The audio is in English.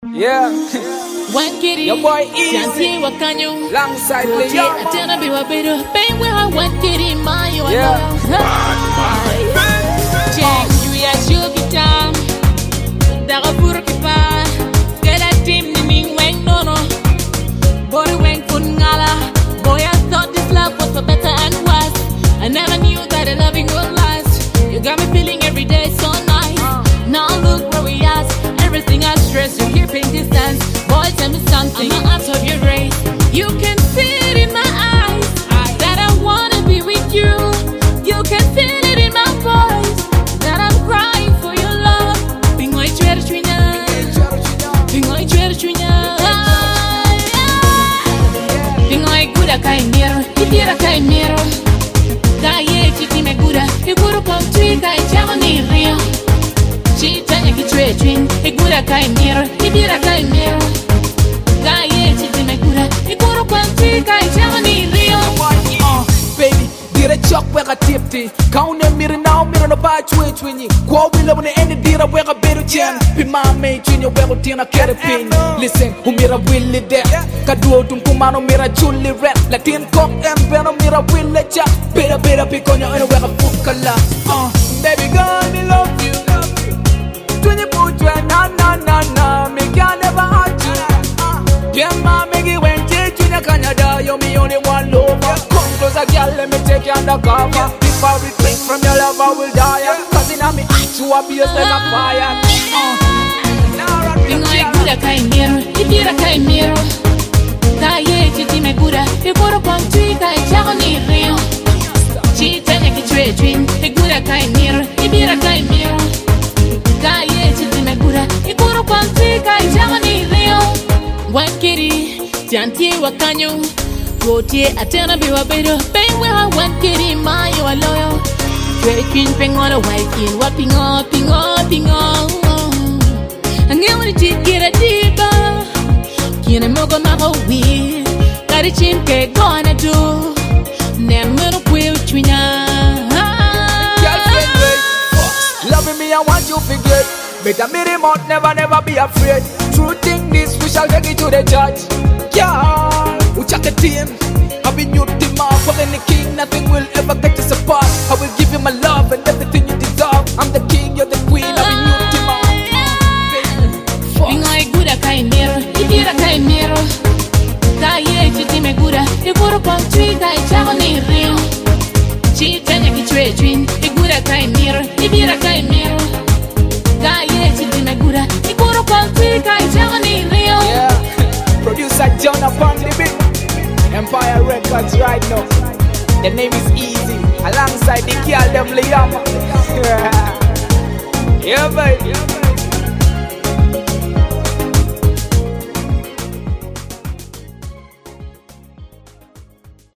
Yeah. One kitty, Your boy Easy. Chanti wakanyo. Alongside Leon. Atena biwa bedo. Bang we have one kitty, my you Yeah. Check you ya shugita. Daga burki pa. Gela team ni ming weng nono. Boy weng kun ngala. Boy, I thought this love was for better and worse. I never knew that the loving would last. You got me feeling every day so nice. Now look where we at. Everything I stress, you're keeping distance. Boy, tell me something, I'm out of your race. You can see it in my eyes that I wanna be with you. You can feel it in my voice that I'm crying for your love. Pingoy chwer chunya, pingoy chwer chunya. Pingoy guda kai miro, itira kai miro. Kaye chiti me guda, iguru pom tui kai chamo ni rio. Chitanya kichwe chwin, igura kai miro, ibira kai miro. Kaye chiti me guda, iguru pom tui kai chamo ni rio. Baby, dire chok wega tipti. Kaune miri now, miro no ba chwe chwinyi. Kwa wila mune eni dira wega beru chen. Pima me chwinyo wega tina kere pin. Listen, umira willi de. Kaduo kumano mira chuli rap. Latin kok and veno mira willi cha. Bera bera pikonyo eno wega pukala. Baby girl, me love you. Twinny put you na na na na. Me can never hurt you. Yeah, ma me give when you Canada, you're me only one lover. Come closer, girl, let me take you undercover. If I retreat from your love, I will die. Cause in me heart, you abuse like a fire. Pingoy guda kai miro, ibira kai miro. Kaye chiti me guda, iguru pom tui kai chamo ni rio. Chitanya kichwe chwin, igura kai miro, ibira kai miro. Kaye chiti me guda, iguru pom tui kai chamo ni rio. One kitty, Chanti wakanyo. Gotie atena biwa bedo. Bang we have one kitty, my you are loyal. Drinking ping on a white kin, whopping up, ping up, ping up. And then when you get a diva, kina mogo mago we. Kari chimke gonna do. Never will chwinya. Loving me, I want you to get. Better me remote, never be afraid. True thing this, we shall take it to the judge. Yeah, we check a team. I've been your team up for any king. Nothing will ever get us apart. I will give you my love and everything you deserve. I'm the king, you're the queen. I've been your team up. Pingoy guda kai miro, ibira kai miro. Kaye chiti me guda, iguru pom tui kai chamo ni rio. Chitanya kichwe chwin, igura kai miro, ibira kai miro. Kaye chiti me guda, iguru pom tui kai chamo ni rio. Yeah, producer John upon the beat. Empire Records right now. The name is Easy. Alongside the girl them Liam. Yeah, baby.